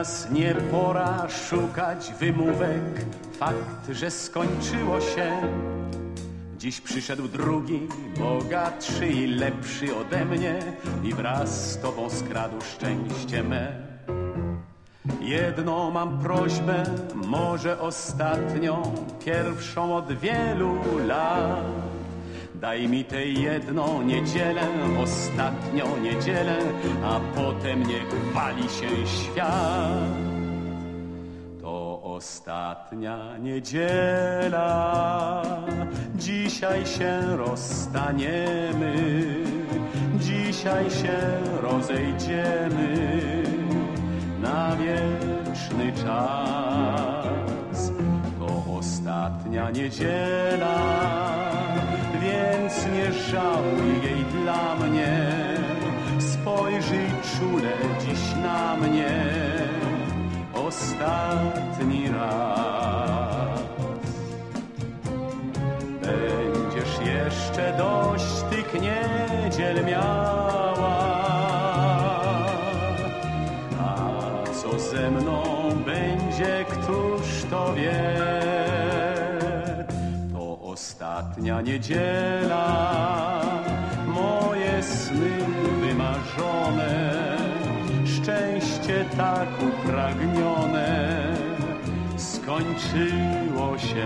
Teraz nie pora szukać wymówek, fakt, że skończyło się. Dziś przyszedł drugi, bogatszy i lepszy ode mnie i wraz z tobą skradł szczęście me. Jedną mam prośbę, może ostatnią, pierwszą od wielu lat. Daj mi tę jedną niedzielę, ostatnią niedzielę, a potem niech wali się świat. To ostatnia niedziela, dzisiaj się rozstaniemy, dzisiaj się rozejdziemy na wieczny czas. To ostatnia niedziela, więc nie żałuj jej dla mnie. Spojrzyj czule dziś na mnie ostatni raz. Będziesz jeszcze dość tych niedziel miała, a co ze mną będzie, któż to wie? Ostatnia niedziela, moje sny wymarzone, szczęście tak upragnione skończyło się.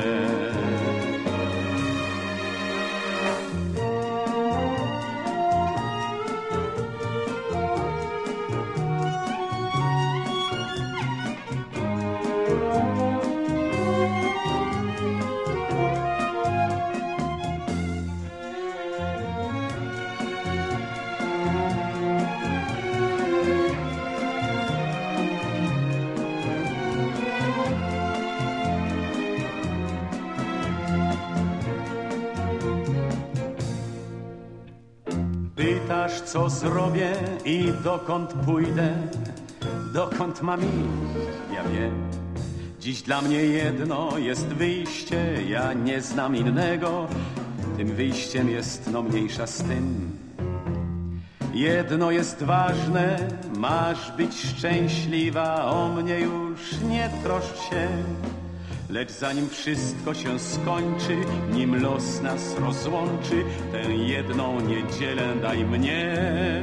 Pytasz, co zrobię i dokąd pójdę, dokąd mam iść, ja wiem. Dziś dla mnie jedno jest wyjście, ja nie znam innego. Tym wyjściem jest no mniejsza z tym. Jedno jest ważne, masz być szczęśliwa, o mnie już nie troszcz się. Lecz zanim wszystko się skończy, nim los nas rozłączy, tę jedną niedzielę daj mnie.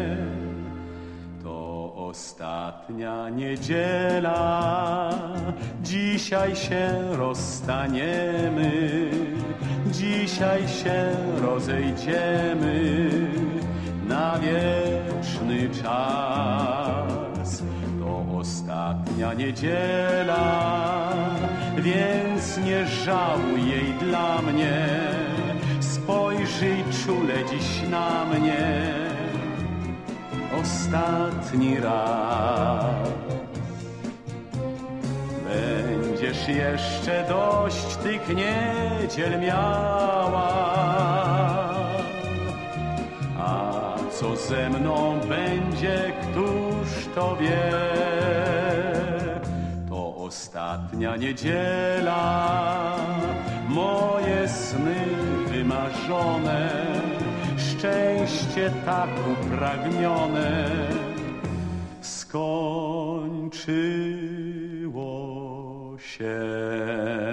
To ostatnia niedziela, dzisiaj się rozstaniemy, dzisiaj się rozejdziemy na wieczny czas. To ostatnia niedziela, więc nie żałuj jej dla mnie. Spojrzyj czule dziś na mnie ostatni raz. Będziesz jeszcze dość tych niedziel miała, a co ze mną będzie, któż to wie? To ostatnia niedziela, moje sny wymarzone, szczęście tak upragnione skończyło się.